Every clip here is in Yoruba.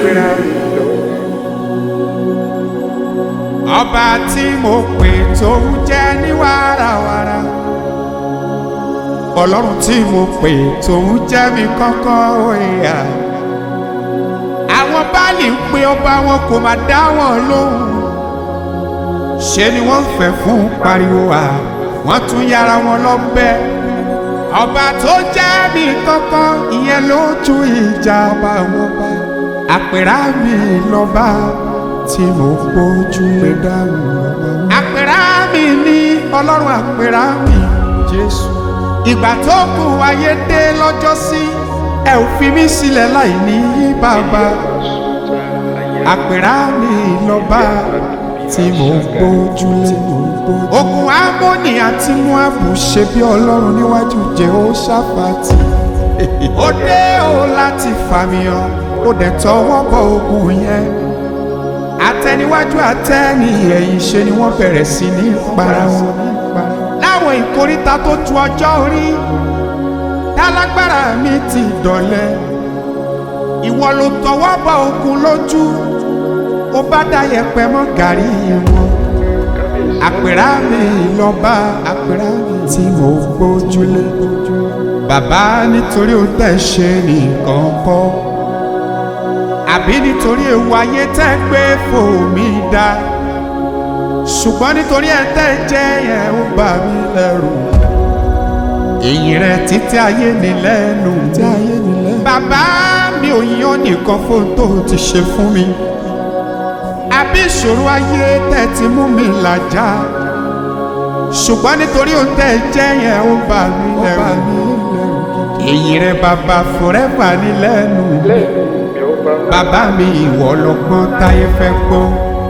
àpèrà mi ọba tí mo pè tó ń jẹ́ ní wàràwàrà ọlọ́run tí mo pè tó ń jẹ́ mi kọ́kọ́ ìyá àwọn báàlì ń pe ọba wọn kò má dá wọn lóhùn ṣe ni wọ́n fẹ́ fún pariwo à wọ́n tún yára wọn lọ́bẹ̀ ọba tó jẹ́ mi kọ́kọ́ ìyẹn ló tún ìjà ọba wọn bá àpèrà mi lọ́ba tí mo gbójú lé dáhùn lọ́wọ́. àpèrà mi ní ọlọ́run àpèrà mi jésù. ìgbà tó kù ayé dé lọ́jọ́ sí ẹ ò fi mí sílẹ̀ láì ní bàbá. àpèrà mi lọ́ba tí mo gbójú lé. ogun Ámónì àti Móábù ṣe bí ọlọ́run níwájú Jèhóṣáfátì. ó dé o láti fàmìyàn ó dẹ̀ tọwọ́ bọ ogun yẹn. àtẹniwájú àtẹni ẹ̀yìn ṣe ni wọ́n bẹ̀rẹ̀ sí ní para wọn láwọn ìkóríta tó ju ọjọ́ orí tálágbára mi ti dọ̀lẹ ìwọ ló tọwọ́ bọ ogun lójú ó bá dá yẹ̀pẹ̀ mọ́ gàrí wọn àpèrà mi lọ́ba àpèrà mi tí mo gbójúlé bàbá nítorí ó tẹ̀ ṣe nìkan kọ́ àbí nítorí ewu ayé tẹ́ gbé fòmí dá ṣùgbọ́n nítorí ẹ tẹ́ jẹ́ yẹn ó bà mí lẹ́rù ìyìn rẹ títí ayé ní lẹ́nu bàbá mi ò yan nìkan fún tó ti ṣe fún mi àbí ìṣòro ayé tẹ́ ti mú mi làjà ṣùgbọ́n nítorí ó tẹ́ jẹ́ yẹn ó bà mí lẹ́rù ìyìn rẹ bàbá forever ní lẹ́nu bàbá mi ìwọ lọ́gbọ́n táyé fẹ́ gbọ́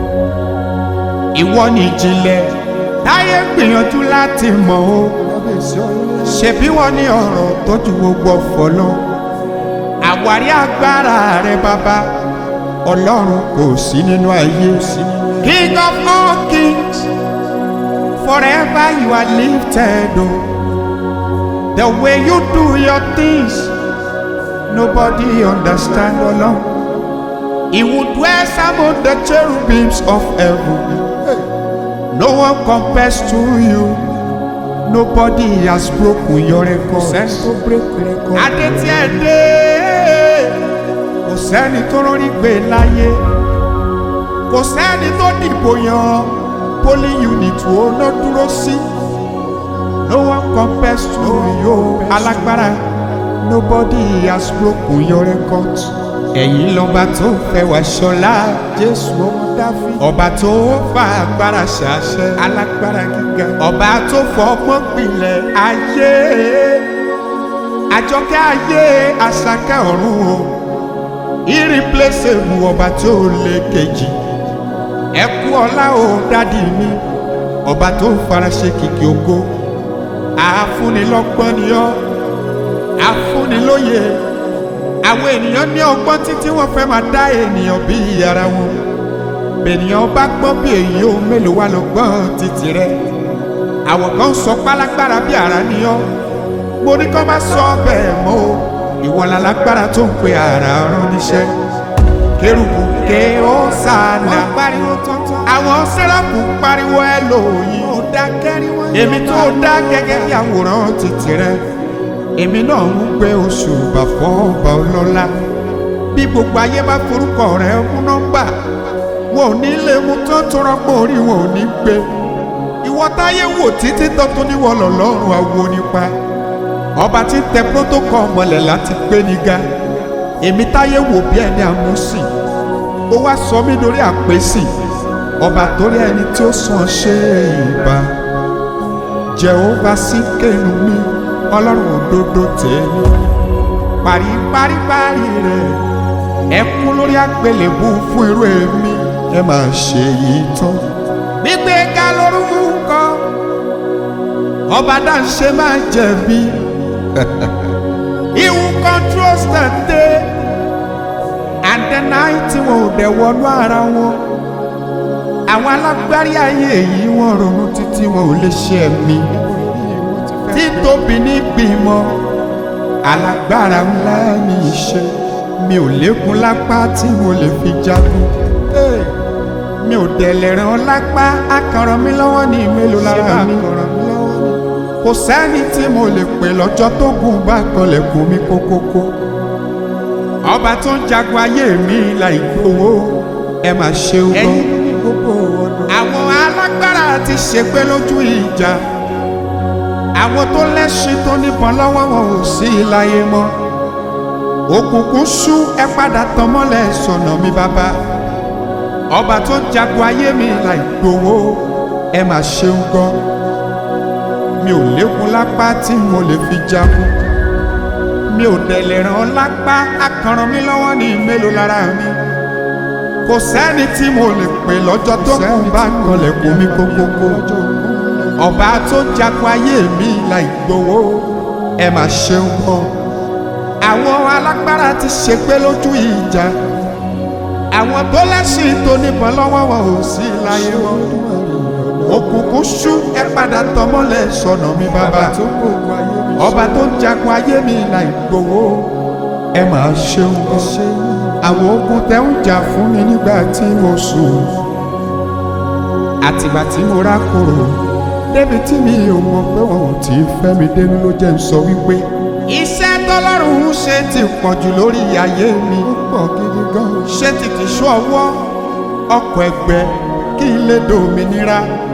ìwọ ni ìjìnlẹ̀ táyé gbìyànjú láti mọ̀ ó ṣebí wọ́n ní ọ̀rọ̀ tó ju gbogbo ọ̀fọ̀ lọ àwárí agbára rẹ bàbá ọlọ́run kò sí nínú ayé King of all kings forever you are lifted o the way you do your things nobody understand alone. He would dwell among the cherubims of heaven. No one compares to you. Nobody has broken your record. Adé tí ẹ dé, kò sẹ́ni tó rọrí gbé láyé, kò sẹ́ni tó dìbò yan polling unit wo ló dúró sí. No one compares to you, alágbára. Nobody has broken your record. Ẹ̀yin lọ́ba tó fẹ́ wá ṣọlá. Jésù ọmọ Dáfídì. Ọba tó fa agbára ṣàṣẹ. Alágbára gíga. Ọba tó fọgbọ́n gbilẹ̀ ayé. Àjọkẹ́ ayé àṣàkẹ́ ọ̀run o. Irreplaceable ọba tó lé kejì. Ẹ kú ọlá o dádì mi. Ọba tó faraṣe kìkì ògo. Àfúnilọ́gbọ́n ni ọ́. Afúnilóye àwọn ènìyàn ní ọgbọ́n títí wọ́n fẹ́ máa dá ènìyàn bí ara wọn bènìyàn bá gbọ́n bí èyí ó mélòó wá lọ́gbọ́n títí rẹ àwọn kan sọ pálágbára bí ara ni ọ́ mo ní kó má sọ bẹ́ẹ̀ mọ́ o ìwọ lálágbára tó ń pe ara rán níṣẹ́ kérúbù ké ó sànà àwọn sẹ́ráfù pariwo ẹ lòyìn èmi tó dá gẹ́gẹ́ bí àwòrán títí rẹ èmi náà ń gbé oṣù bàfọ́ ọba ọlọ́lá bí gbogbo ayé bá forúkọ rẹ̀ mú nọ́mbà wọn ò ní lè mú tó tó rọ́pò orí wọn ò ní gbé ìwọ táyé wò títí tọ́tún níwọ̀ lọ́lọ́run àwo nípa ọba tí ń tẹ protocol mọ́lẹ̀ láti gbé ní ga èmi táyé wò bí ẹni àmúsìn ó wá sọ mí lórí àpèsì ọba torí ẹni tí ó sàn ṣe ìbá Jèhófà sí kẹ́nu mi ọlọ́run òdodo tèmi paríparíparí rẹ̀ ẹ kú lórí àgbélébù fún irú èmi ẹ máa ṣe yìí tán. gbígbé ga lórúkọ ọba dáńṣe máa jẹ̀bi he who controls the day and the night wọn ò dẹ̀ wọnú ara wọn àwọn alágbárí ayé yìí wọ́n ronú títí wọn ò lè ṣe ẹ̀mí títóbi ní gbìmọ̀ alágbára ńlá ní iṣẹ́ mi ò lékun lápá tí mo lè fi jagun. Mi ò dẹ̀lẹ̀ ràn lápá akànràn mi lọ́wọ́ ní mélòó lára mi. Kò sẹ́ni tí mo lè pè lọ́jọ́ tó gùn bá kanlẹ̀kùn mi kókókó. Ọba tó ń jagun ayé mi láì gbowó, ẹ máa ṣeun gan. Àwọn alágbára ti ṣègbé lójú ìjà. Àwọn tó lẹ́ṣin tó níbọn lọ́wọ́ wọn ò sí láyé mọ́. Òkùnkùn ṣú, ẹ padà tàn mọ́lẹ̀ sọ̀nà mi bàbá. Ọba tó ń jagun ayé mi láì gbowó, ẹ máa ṣeun gan. Mi ò lékun lápá tí mo lè fi jagun. Mi ò dẹ̀lẹ̀ ràn lápá akànràn mi lọ́wọ́ ní mélòó lára mi. Kò sẹ́ni tí mo lè pè lọ́jọ́ tó kù bá kanlẹ̀kùn mi kókókó. Ọba tó jagun ayé mi láì gbowó, ẹ máa ṣeun gan. Àwọn alágbára ti ṣègbé lójú ìjà. Àwọn tó lẹ́ṣin tó níbọn lọ́wọ́ wọn ò sí láyé wọn. Òkùnkùn ṣú, ẹ padà tàn mọ́lẹ̀ sọ̀nà mi bàbá. Ọba tó ń jagun ayé mi láì gbowó, ẹ máa ṣeun gan. Àwọn ogun tẹ́ ń jà fún mi nígbà tí mo sùn, àtìgbà tí mo rákòrò débi tí mi ò mọ̀ pé wọn ò tí ì fẹ́ mi dénú ló jẹ́ ń sọ wípé iṣẹ́ tọ́lọ́run ń ṣe ti pọ̀ jù lórí ayé mi. Ó pọ̀ gidi gan. Ṣé ti kìṣú ọwọ́ ọkọ̀ ẹgbẹ́ kí n lè dòmìnira?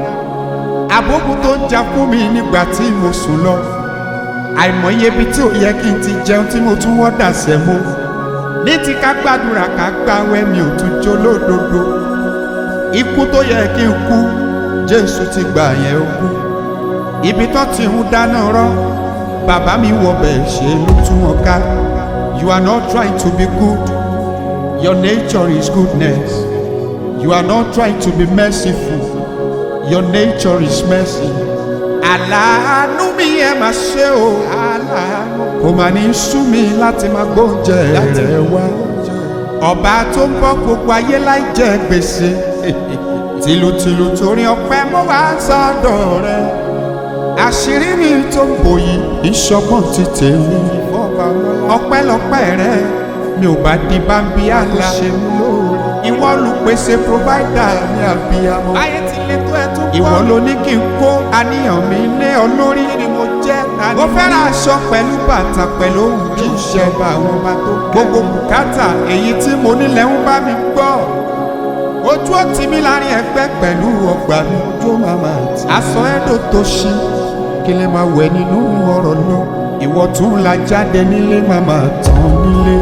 Àbógun tó ń jà fún mi nígbà tí mo sùn lọ. Àìmọye ibi tí ò yẹ kí n ti jẹun tí mo tún wọ́ dàsẹ̀ mọ́. Ní ti ká gbàdúrà ká gbàwẹ̀ mi ò tún jó lódodo. Ikú tó yẹ kí n kú, Jésù ti gbà yẹn ó kú. Ibi tó ti ń dáná rọ́, bàbá mi wọbẹ̀ ṣe ló tún wọn ká. You are not trying to be good, your nature is goodness. You are not trying to be merciful, your nature is mercy. Àlàánú mi ẹ máa ṣe o. Kò máa ní sú mi láti máa gbóúnjẹ rẹ wá. Ọba tó ń bọ́ gbogbo ayé láì jẹ gbèsè. Tìlùtìlù torí ọpẹ́ mo wá sọ́dọ̀ rẹ. Àṣírí mi tó ń bò yìí ìṣọ̀gbọ́n ti tèmi. Ọpẹ́lọpẹ́ rẹ mi ò bá di bámbí àlá. Ìwọ olùpèsè provider ní àbíyamọ. Ayé ti lè tó ẹ tó bọ́. Ìwọ ló ní kí n kó àníyàn mi lé ọ lórí ni mo jẹ́. Mo fẹ́ ra aṣọ pẹ̀lú bàtà pẹ̀lú ohun kì í ṣe ọba àwọn ọba tó kẹ́. Gbogbo bùkátà èyí tí mo nílẹ̀ ń bá mi gbọ́. Ojú ó tì mí láàrin ẹgbẹ́ pẹ̀lú ọgbà mi. Ojú màmá àti aṣọ ẹ̀dọ̀ tó ṣí kí lè máa wẹ̀ nínú ọ̀rọ̀ lọ. Ìwọ tún la jáde nílé màmá tán nílé.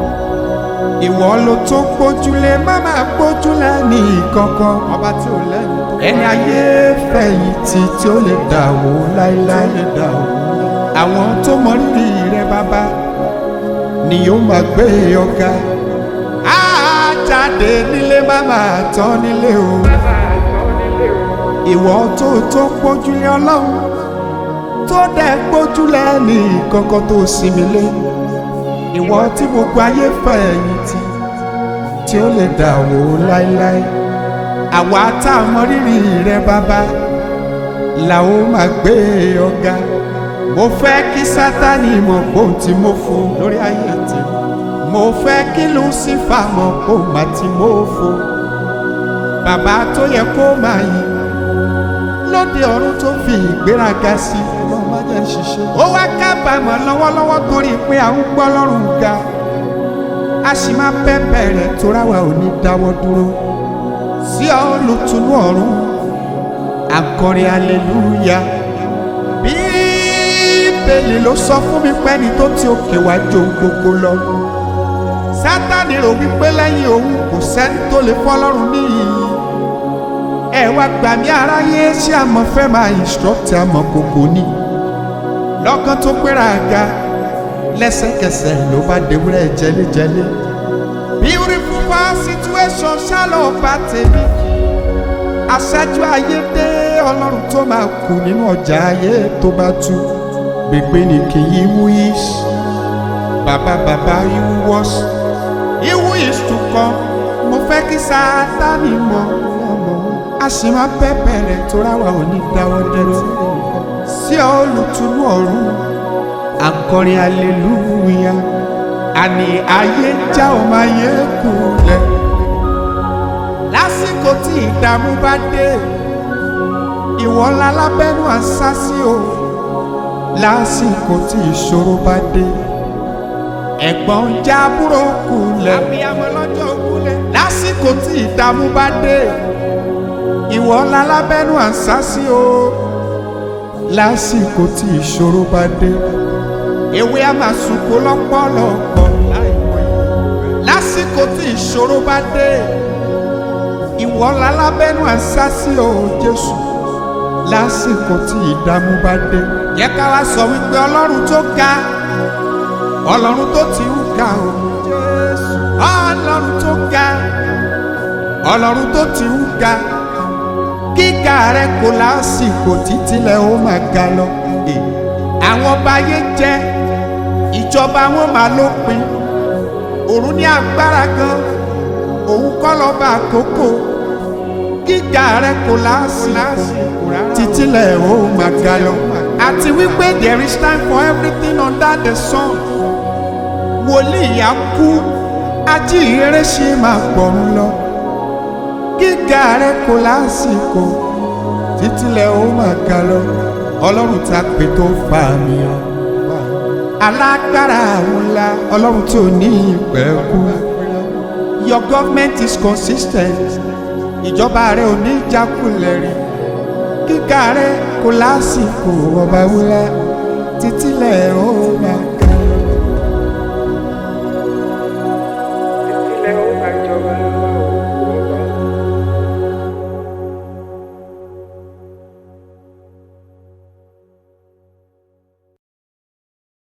Ìwọ ló tó gbójúlé màmá gbójúlé ní ìkankan. Ọba tí ò lẹ́yìn tó. Ẹni ayé fẹ̀yìntì tí ó lè dà wó láíláí. Àwọn tó mọ rírì rẹ bàbá ni yóò máa gbé ọ̀gá. Á jáde nílé màmá tán nílé o. Ìwọ tó gbójúlé Ọlọ́run tó dẹ̀ gbójúlé ní ìkankan tó sinmi lé. Ìwọ tí gbogbo ayé fẹ̀yìntì tí ó lè dà wó láíláí. Àwa tá a mọ rírì rẹ bàbá là ó máa gbé ọ̀gá. Mo fẹ́ kí Sátánì mọ̀ bóun tí mo fò lórí ayé tí. Mo fẹ́ kí Lúsífà mọ̀ bóun má tí mo fò. Bàbá tó yẹ kó máa yìn lóde ọ̀run tó fi ìgbéraga sí. Ó wá kábàámọ̀ lọ́wọ́lọ́wọ́ torí pé à ń gbọ́ lọ́rùn ga. A sì máa bẹ̀bẹ̀ rẹ̀ tó ráwa ò ní dáwọ́ dúró. Sí olùtùnú ọ̀run akọrin aleluya. Bíbélì ló sọ fún mi pé ẹni tó ti òkè wá jò gbogbo lọ. Sátánì rò wípé lẹ́yìn òun kò sẹ́ni tó lè fọ́lọ́run níyì. Ẹ wá gbà mí aráyé ṣé àmọ́ fẹ́ máa instruct àmọ́ kòkò ní. Lọ́kàn tó gbéra ga lẹ́sẹ̀kẹsẹ̀ ló bá dewúrẹ́ jẹ́lẹ́jẹ́lẹ́. Beautiful power situation ṣálọ̀ bá tèmi. Aṣáájú ayé dé Ọlọ́run tó máa kù nínú ọjà ayé tó bá tú. Gbègbè ni kì í wú is. Bàbá you was. You is to come. Mo fẹ́ kí Sátánì mọ̀. A sì máa bẹ̀bẹ̀ rẹ̀ tó ráwa ò ní dáwọ́ dúró. Sí olùtùnú ọ̀run akọrin aleluya. àní ayé ń já ọmọ ayé kulẹ̀ lásìkò tí ìdààmú bá dé ìwọ ńlá lábẹ́nu àṣàṣì o lásìkò tí ìṣòro bá dé ẹ̀gbọ́n ń já àbúrò kulẹ̀ abiyamọ lọ́jọ́ kulẹ̀ lásìkò tí ìdààmú bá dé ìwọ ńlá lábẹ́nu àṣàṣì o lásìkò tí ìṣòro bá dé ewé a máa sunkún lọ́pọ̀lọpọ̀ lásìkò tí ìṣòro bá dé ìwọ ńlá lábẹ́nu àṣàṣì o Jésù lásìkò tí ìdààmú bá dé yẹ ká wá sọ wípé ọlọ́run tó ga ọlọ́run tó ti ń ga o Jésù ọlọ́run tó ga ọlọ́run tó ti ń ga gíga rẹ kò lásìkò títílẹ̀ ó máa ga lọ àwọn ọba ayé jẹ ìjọba wọn máa lópin òun ní agbára gan òun kọ́ lọ́ba àkókò gíga rẹ kò lásìkò títílẹ̀ ó máa ga lọ àti wípé there is time for everything under the sun wòlíì á kú ajíhìnrere ṣe máa gbọ̀run lọ gíga rẹ kò lásìkò títílẹ̀ ó máa ga lọ ọlọ́run tá a pè tó fa mi hàn alágbára àwọn ńlá ọlọ́run tí ò ní ìpẹ̀kú your government is consistent ìjọba rẹ ò ní ìjákulẹ̀ rí gíga rẹ kò lásìkò ọba wúlá títílẹ̀ ó máa